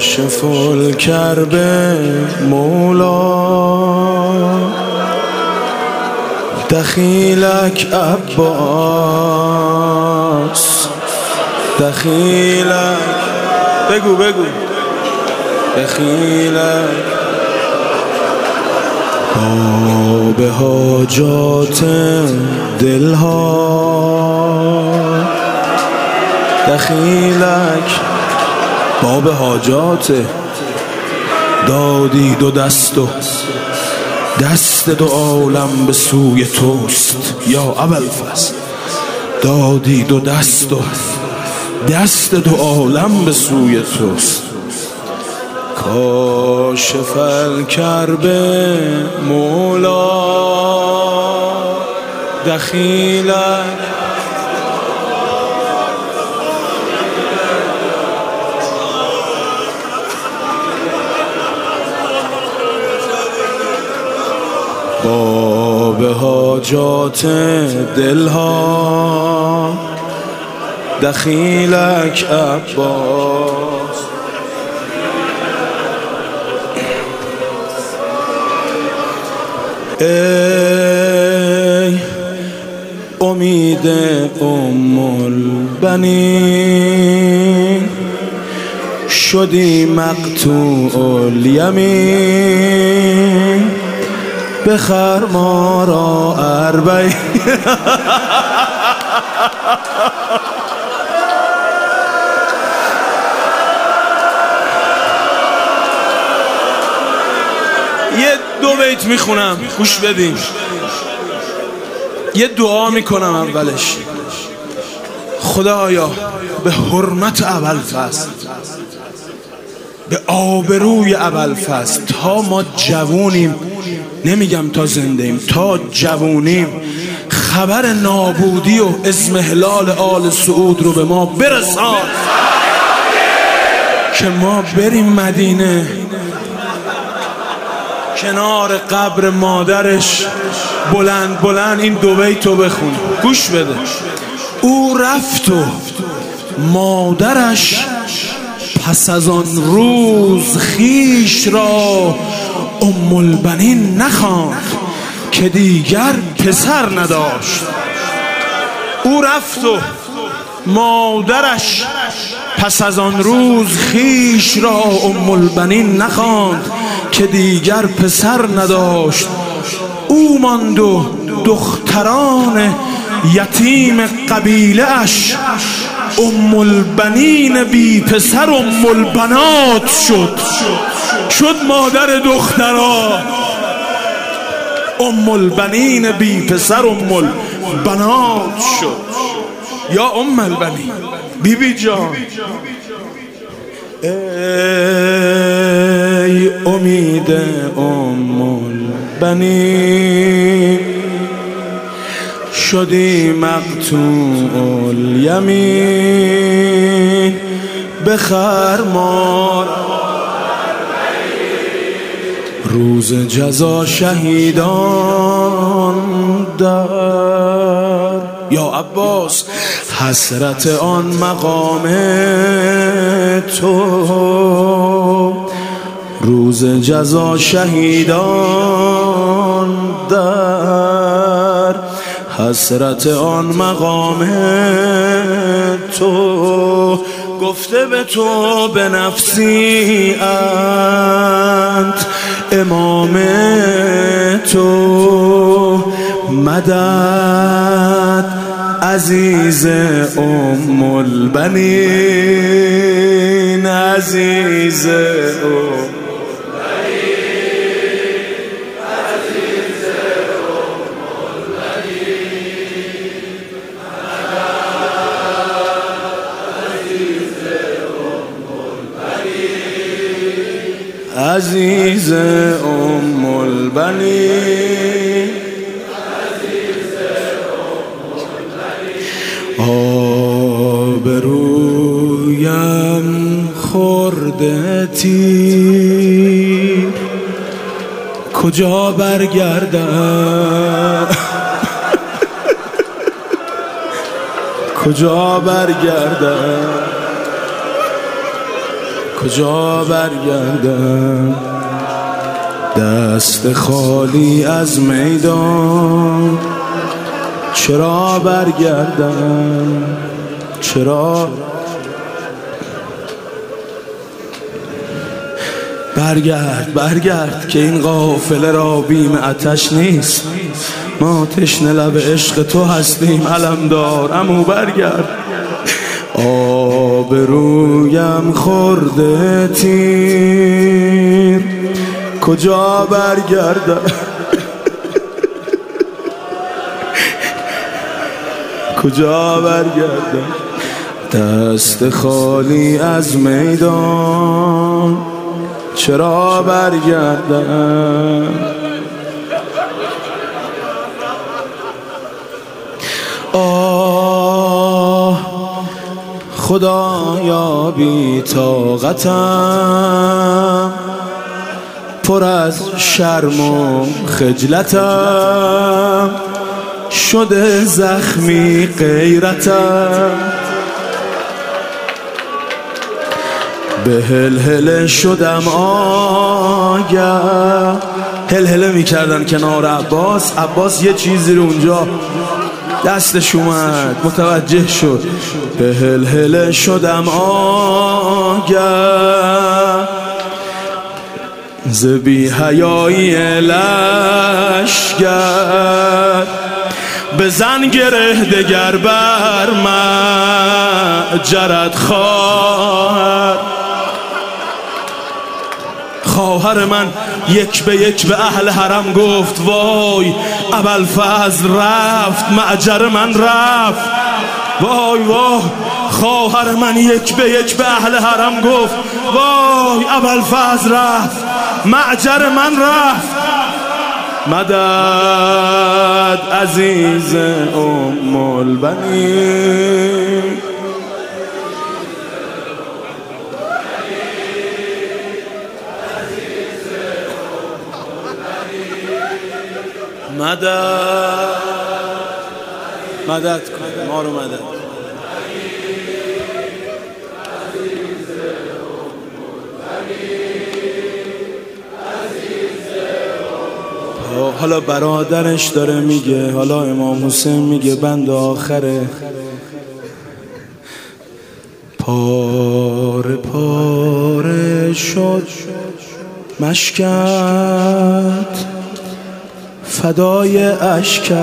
کاشف الکرب مولا دخیلک عباس دخیلک بگو دخیلک به حاجات دلها دخیلک باب حاجات دادی دو دست و دست دو عالم به سوی توست یا ابوالفضل دادی دو دست و دست دو عالم به سوی توست کاشف الکرب مولا دخیلک باب حاجات دلها دخیلک عباس ای امید البنین شدی مقطوع الیمین بخر ما را اربعین یه دو بیت میخونم گوش بدین یه دعا میکنم اولش خدایا به حرمت ابوالفضل به آبروی ابوالفضل تا ما جوونیم نمیگم تا زنده ایم تا جوونیم خبر نابودی و اضمحلال آل سعود رو به ما برسان که ما بریم مدینه کنار قبر مادرش بلند بلند این دو بیتو بخون گوش بده او رفت و مادرش پس از آن روز خیش را ام البنین نخواند که دیگر پسر نداشت او رفت و مادرش پس از آن روز خیش را ام البنین نخواند که دیگر پسر نداشت او ماند و دختران یتیم قبیله اش ام البنین بی پسر ام البنات شد مادر دختران ام البنین بی پسر ام البنات شد یا ام البنین بی بی جان ای امید ام البنین شدی مقطوع الیمین بخر ما روز جزا شهیدان در یا عباس حسرت آن مقام تو روز جزا شهیدان در حسرت آن مقام تو گفته به تو به نفسی انت امام تو مدد عزیز ام البنین عزیز ام عزیز ام البنین آبرویم خورده تیر کجا برگردم کجا برگردم کجا برگردم؟ دست خالی از میدان، چرا برگردم؟ چرا برگرد که این قافله را بیم آتش نیست. ما تشنه لب عشق تو هستیم علمدار، عمو برگرد. آبرویم خورده تیر، کجا برگردم؟ کجا برگردم؟ دست خالی از میدان، چرا برگردم؟ آه خدایا بی طاقتم، پر از شرم و خجلتم، شده زخمی غیرتم. به هلهله شدم آگه، هلهله میکردن کنار عباس یه چیزی رو اونجا دستش اومد، متوجه شد. به هلهله شدم آگه، ز بی حیایی لشگر، بزن گره دگر بر معجرت خواهر من یک به یک به اهل حرم گفت وای ابوالفضل رفت، معجر من رفت. وای وای خواهر من یک به یک به اهل حرم گفت وای ابوالفضل رفت، معجر من رفت. مدد عزیز ام البنین، مدد کن ما رو مدد. حالا برادرش داره میگه، حالا امام حسین میگه بند آخره. پاره پاره شد مشکت، فدای اشکت،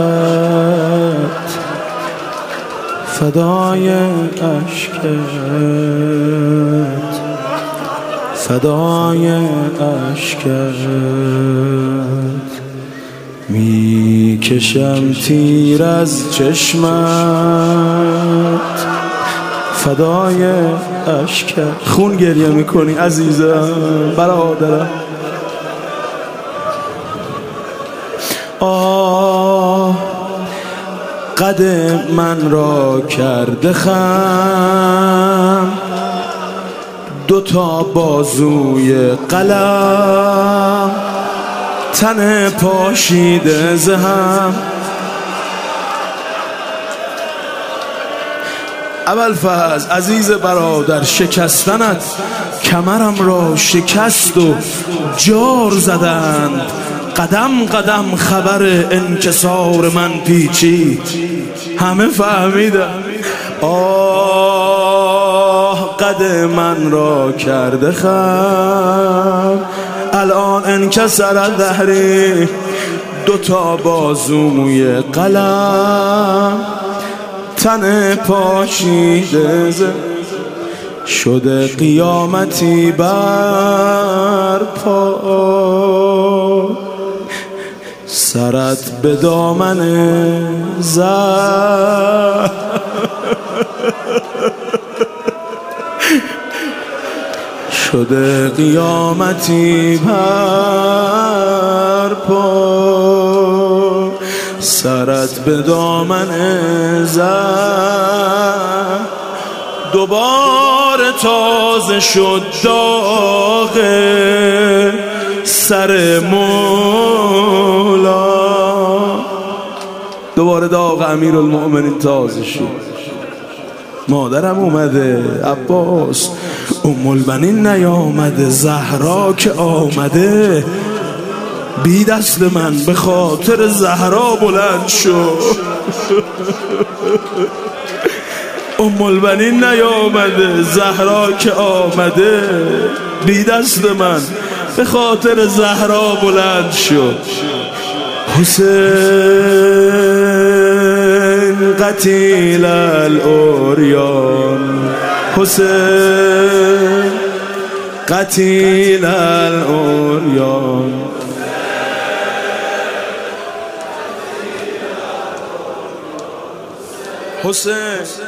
فدای اشکت، فدای اشکت. میکشم تیر از چشمت، فدای اشکت. خون گریه میکنی عزیزم برادرم. آه قد من را کرده خم، دوتا بازوی قلم، تن پاشیده زهم. ابوالفضل عزیز برادر، شکستنت کمرم را شکست و جار زدند. قدم قدم خبر انکسار من پیچید، همه فهمیدن. آه قد من را کرده خم، الان انکسر ظهری، دوتا بازوی قلم، تن پاشیده شده قیامتی برپا. سرت به دامن زهر شده قیامتی برپا. سرت به دامن زهر دوباره تازه شد داغ سر مولا. دوباره داغ امیرالمؤمنین تازه شد. مادرم اومده عباس، البنین نیامده، زهرا که آمده، بی دست من به خاطر زهرا بلند شو. البنین نیامده، زهرا که آمده، بی دست من به خاطر زهرا بلند شو. حسین قتیل الاوریان، حسین قتیل الاوریان، حسین